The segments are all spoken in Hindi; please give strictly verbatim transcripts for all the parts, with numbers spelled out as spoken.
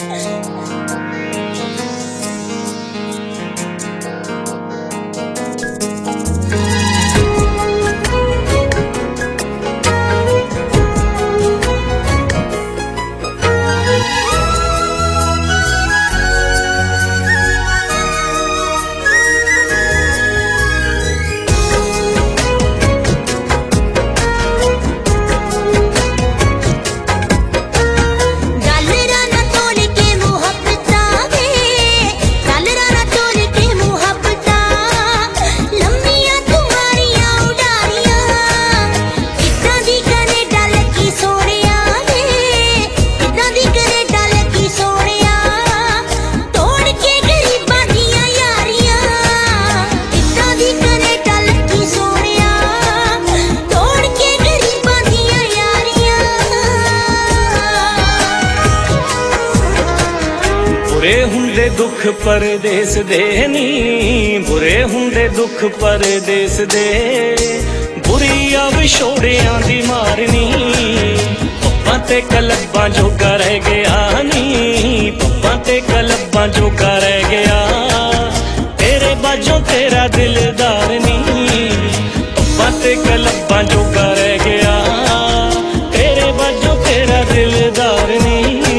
बुरे हुंदे दुख परदेस दे नी, बुरे हुंदे दुख परदेस दे, बुरी विछोड़ियां दी मारनी। पप्पा ते कलब्बां जोगा रह गया नी, पप्पा ते कलब्बां जोगा रह गया, तेरे बाजों तेरा दिलदार नी। पप्पा ते कलब्बां जोगा रह गया, तेरे बाजों तेरा दिलदार नी।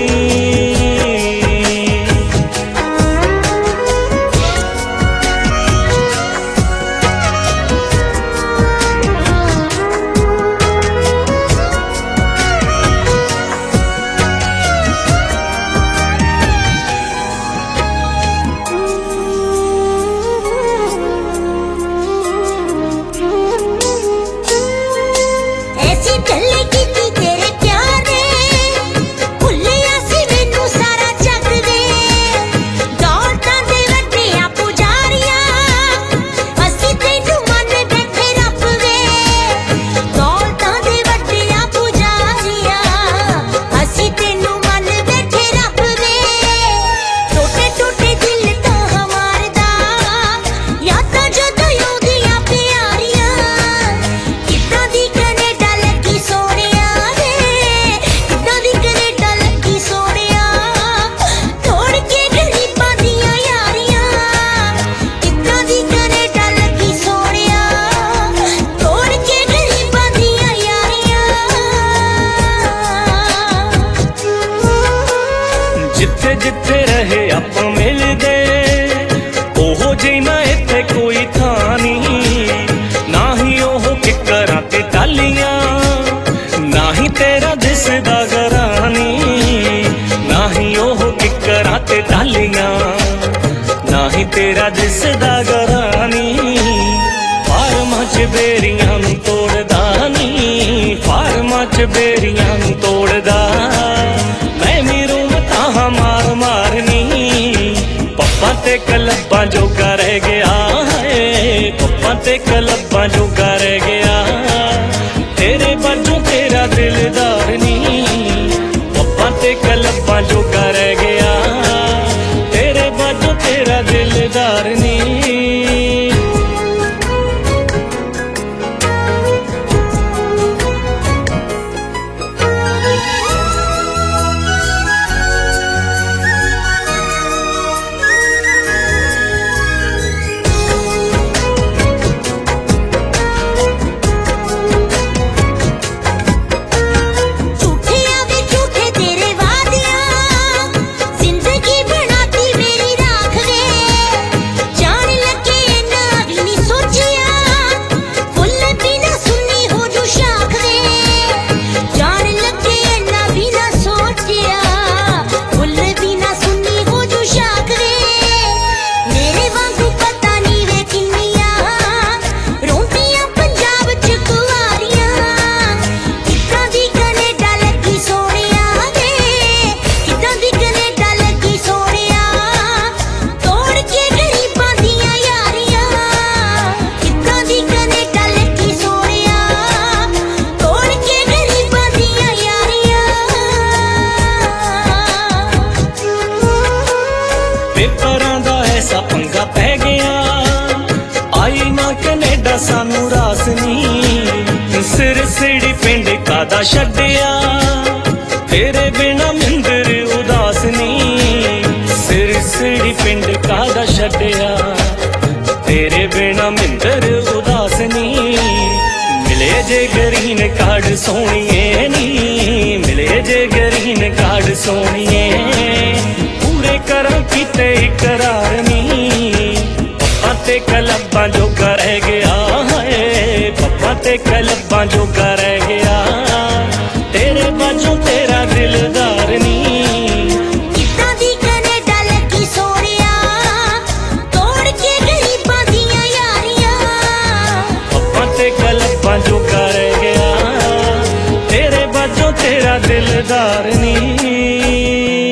जिथे जिथे रहे आप मिलदे, ओहो जी ना इत्थे कोई थानी। ना ही ओह किकरां ते टालियां, ना ही तेरा दिसदा घरानी। ना ही ओह किकरां ते टालियां, ना ही तेरा दिसदा घरानी। फार्मां च बेरियां नूं तोड़दा नी, फार्मां च बेरियां नूं तोड़दा, मैं मेरू मार मारनी। पप्पा ते कलब्बां जोगा रह गया है, पप्पा ते कलब्बां जोगा रह गया, तेरे बाजों तेरा दिलदार नी। पप्पा ते कलब्बां जोगा रह गया, तेरे बाजों तेरा दिलदार नी। पेपरां दा ऐसा पंगा पै गया, आई ना कनेडा सानू रास नी। सिर सिड़ी पिंड कादा छड्डिया, तेरे बिना मिंदर उदास नी। ਸੀ ਪਿੰਡ ਕਾਹਦਾ ਛੱਡਿਆ तेरे बिना मिंदर उदास नी मिले जे ग्रीन कार्ड सोनिए नी मिले जे ग्रीन कार्ड सोनिए पूरे करा कीते इकरार नी पप्पा ते क्लब्बां जोगा रह गया है पप्पा ते क्लब्बां जोगा रह गया तेरे बाजू तेरा दिलदार नी जो कर गया तेरे बाजों तेरा दिलदार नी।